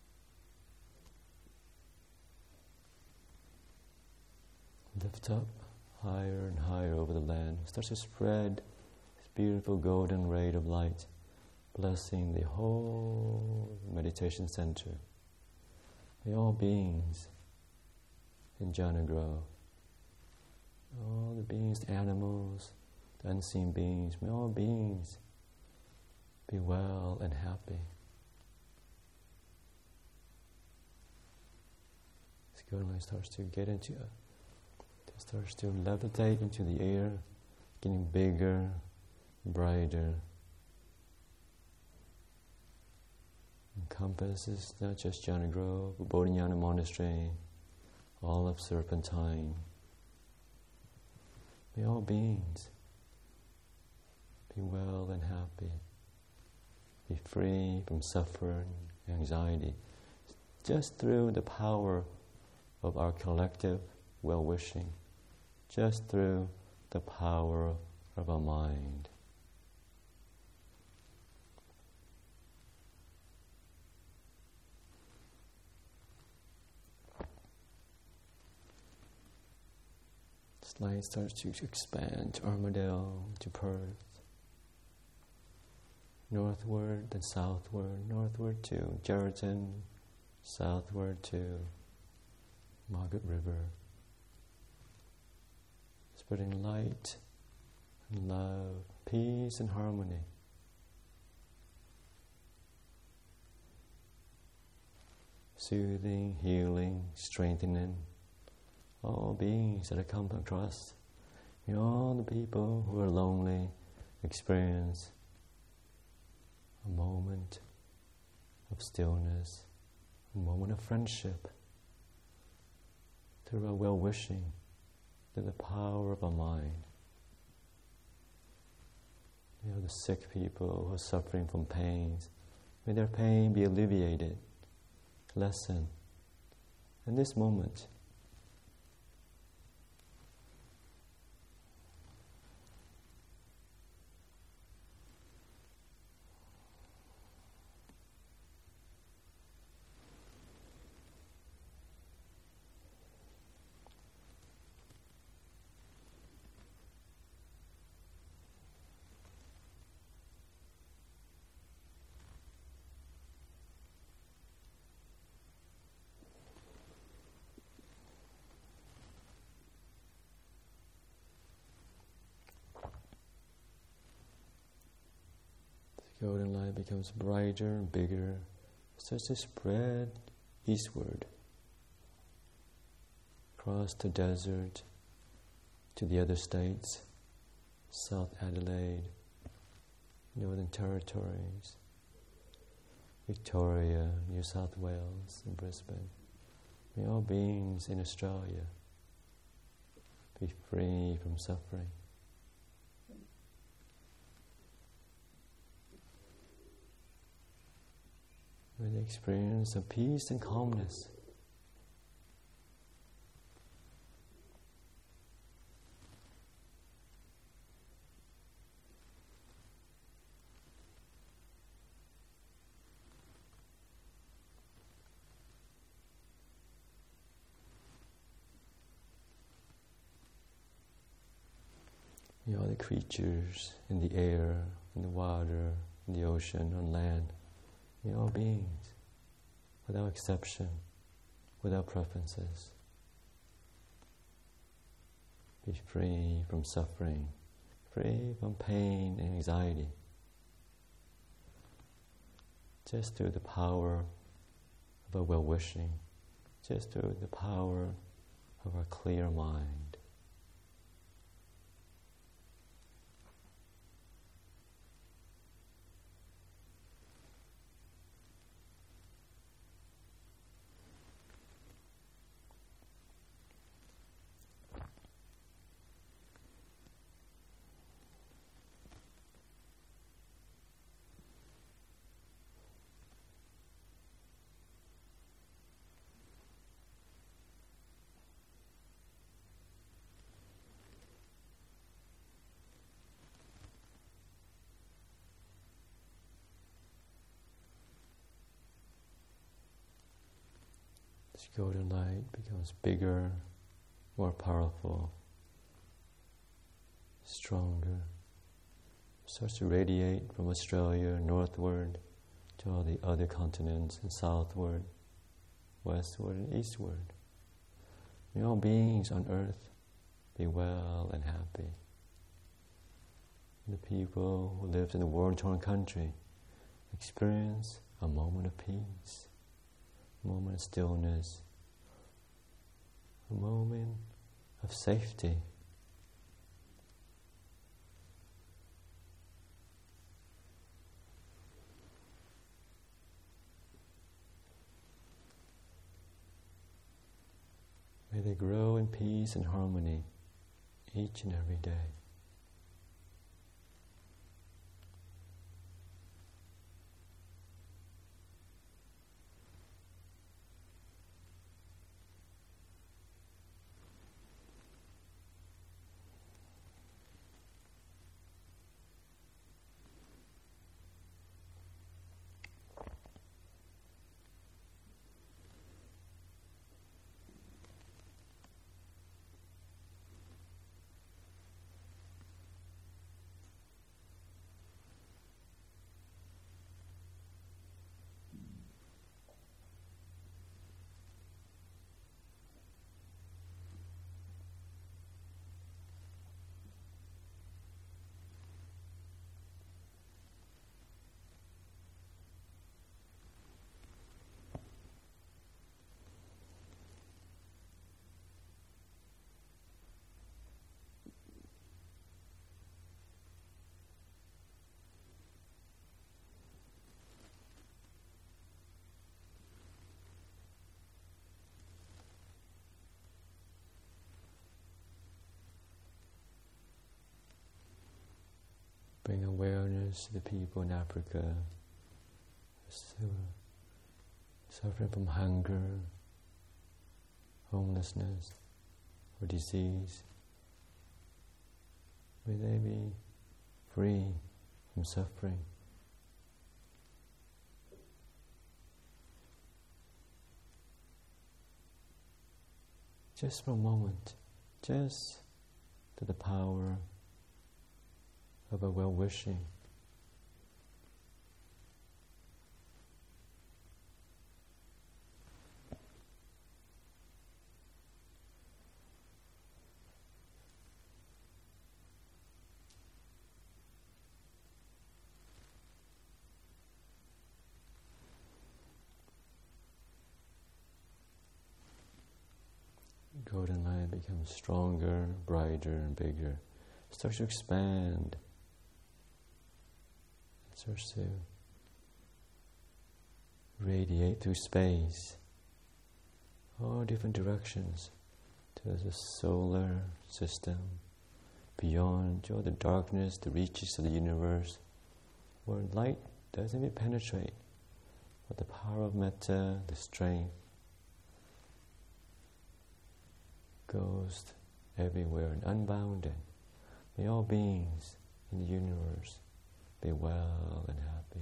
lift up higher and higher over the land, starts to spread this beautiful golden ray of light, blessing the whole meditation center. May all beings in Jhana grow. All the beings, the animals, the unseen beings, may all beings be well and happy. This golden light starts to get into starts to levitate into the air, getting bigger, brighter. Encompasses not just Jhana Grove, but Bodhinyana Monastery, all of Serpentine. May all beings be well and happy, be free from suffering, anxiety, just through the power of our collective well-wishing, just through the power of our mind. This light starts to expand to Armadale, to Perth, northward, then southward, northward to Geraldton, southward to Margaret River, spreading light and love, peace and harmony. Soothing, healing, strengthening all beings that I come across. May all the people who are lonely experience a moment of stillness, a moment of friendship, through our well-wishing, through the power of our mind. You know, the sick people who are suffering from pains, may their pain be alleviated, lessened. In this moment, golden light becomes brighter and bigger, starts to spread eastward, across the desert to the other states, South Adelaide, Northern Territories, Victoria, New South Wales, and Brisbane. May all beings in Australia be free from suffering. May they experience of peace and calmness. creatures in the air, in the water, in the ocean, on land. May all beings, without exception, without preferences, be free from suffering, free from pain and anxiety, just through the power of our well-wishing, just through the power of our clear mind. This golden light becomes bigger, more powerful, stronger. Starts to radiate from Australia northward to all the other continents, and southward, westward, and eastward. May all beings on earth be well and happy. And the people who live in the war-torn country experience a moment of peace, a moment of stillness, a moment of safety. May they grow in peace and harmony each and every day. Bring awareness to the people in Africa who are suffering from hunger, homelessness, or disease. May they be free from suffering. Just for a moment, just to the power of a well-wishing. Golden light becomes stronger, brighter, and bigger. It starts to expand. It starts to radiate through space, all different directions, to the solar system, beyond all the darkness, the reaches of the universe, where light doesn't even penetrate, but the power of metta, the strength, goes everywhere and unbounded. May all beings in the universe be well and happy.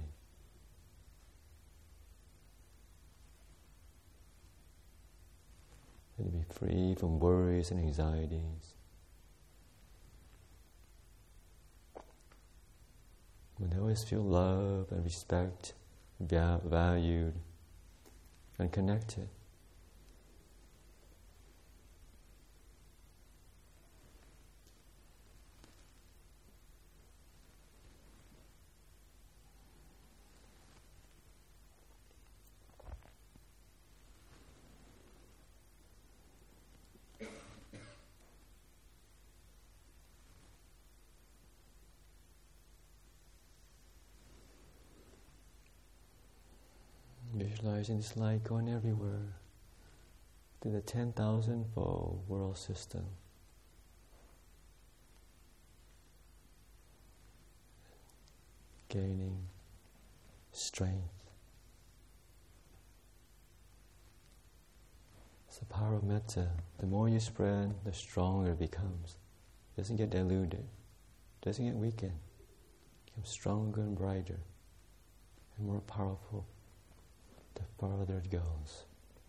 May they be free from worries and anxieties. when they always feel loved and respect, valued and connected. Visualizing this light going everywhere to the 10,000-fold world system. Gaining strength. It's the power of metta. The more you spread, the stronger it becomes. It doesn't get diluted. It doesn't get weakened. It becomes stronger and brighter and more powerful the farther it goes.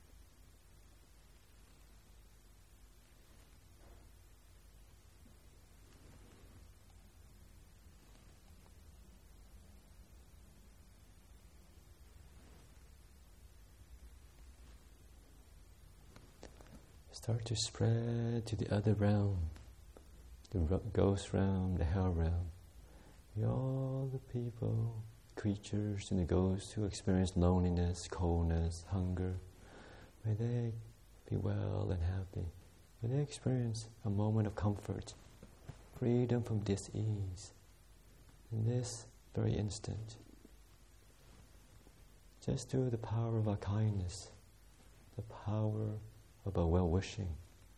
Start to spread to the other realm, the ghost realm, the hell realm. All the people, creatures and the ghosts who experience loneliness, coldness, hunger, may they be well and happy. May they experience a moment of comfort, freedom from dis-ease in this very instant. Just through the power of our kindness, the power of our well-wishing.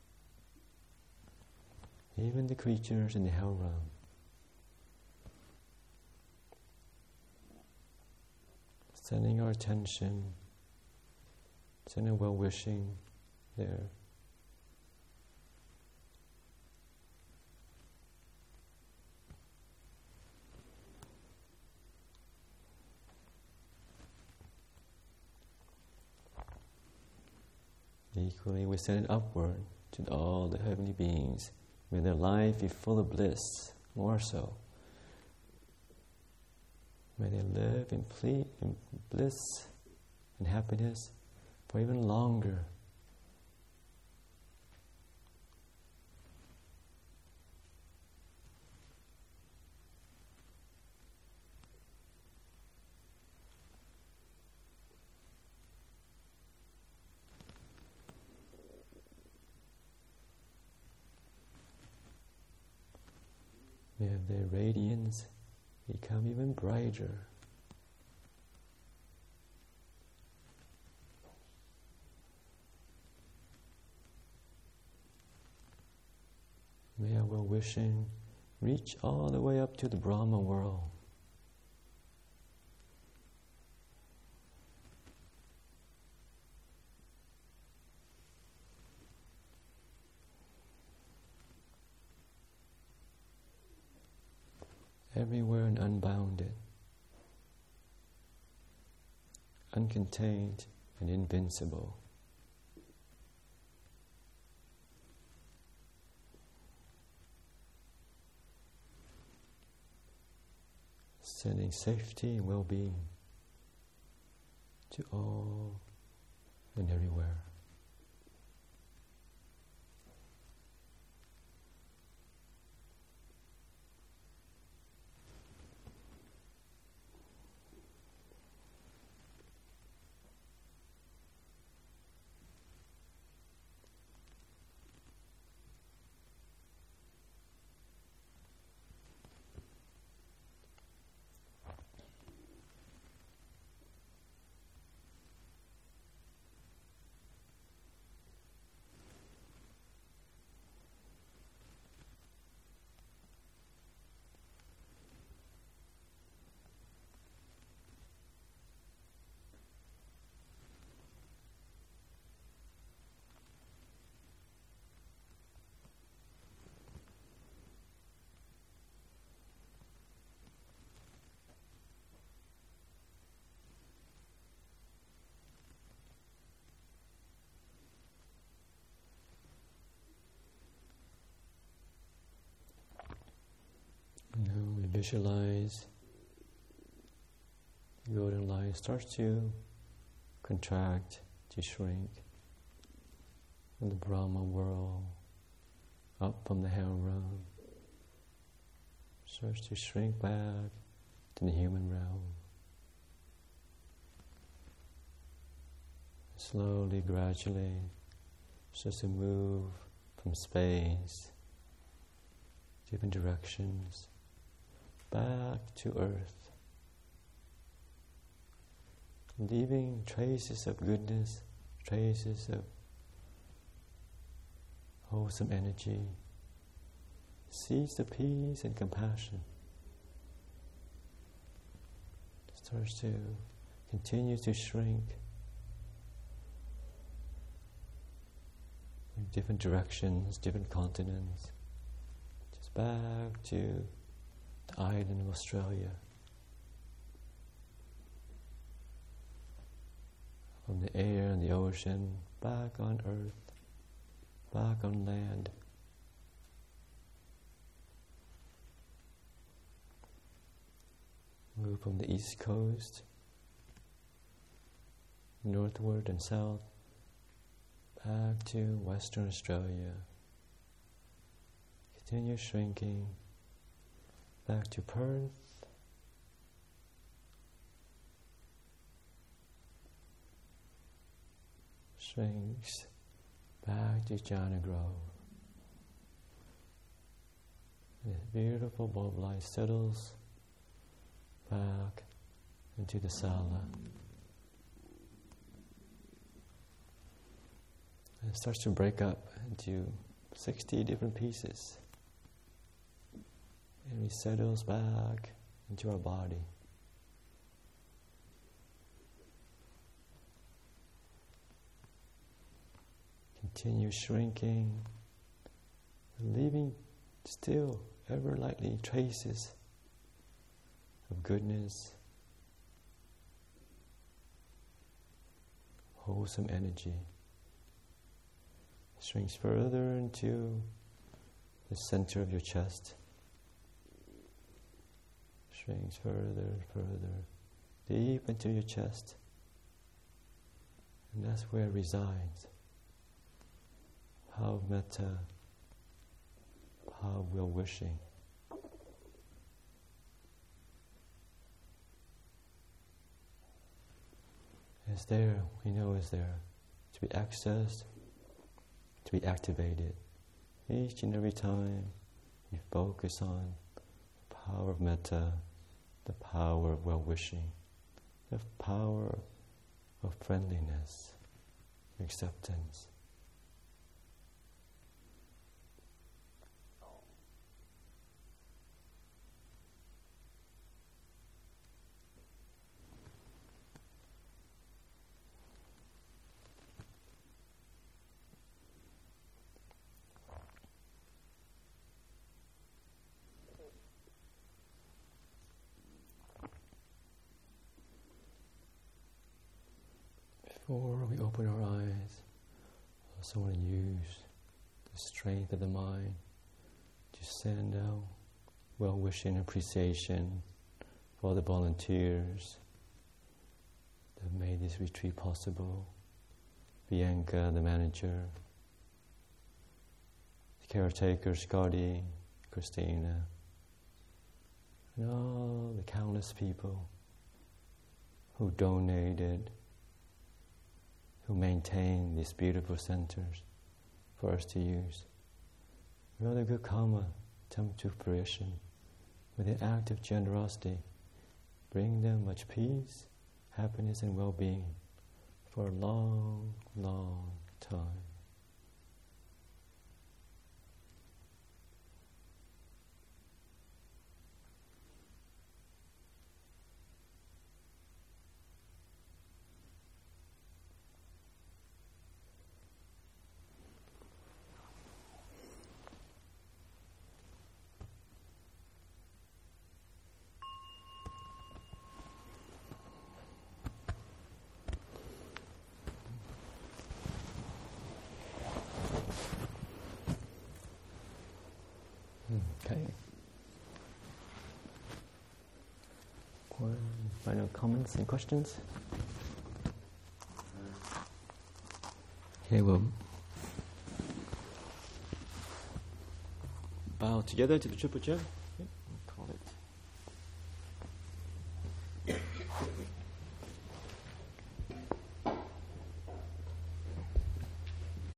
Even the creatures in the hell realm. Sending our attention, sending well-wishing there. Equally, we send it upward to all the heavenly beings. May their life be full of bliss, more so. May they live in bliss and happiness for even longer. May their radiance become even brighter. May our well-wishing reach all the way up to the Brahma world. Everywhere and unbounded, uncontained and invincible. Sending safety and well-being to all and everywhere. Now we visualize the golden light starts to contract, to shrink. From the Brahma world, up from the hell realm, starts to shrink back to the human realm. Slowly, gradually, starts to move from space, different directions, back to earth, leaving traces of goodness, traces of wholesome energy, seeds of peace and compassion. Starts to continue to shrink in different directions, different continents, just back to the island of Australia. From the air and the ocean, back on earth, back on land. Move from the east coast, northward and south, back to Western Australia. Continue shrinking, back to Perth, shrinks back to China Grove. This beautiful bulb light settles back into the sala. And it starts to break up into 60 different pieces. And it settles back into our body. Continue shrinking, leaving still ever lightly traces of goodness, wholesome energy. Shrinks further into the center of your chest. Shrinks further, further, deep into your chest. And that's where it resides. Power of metta, power of well-wishing. It's there, we know it's there, to be accessed, to be activated. Each and every time you focus on the power of metta, the power of well-wishing, the power of friendliness, acceptance. Before we open our eyes, I also want to use the strength of the mind to send out well-wishing appreciation for all the volunteers that made this retreat possible. Bianca, the manager, the caretaker, Scotty, Christina, and all the countless people who donated, who maintain these beautiful centers for us to use. May all the good karma come to fruition with an act of generosity. Bring them much peace, happiness, and well-being for a long, long time. final comments and questions? Okay, well, bow together to the Triple Chair.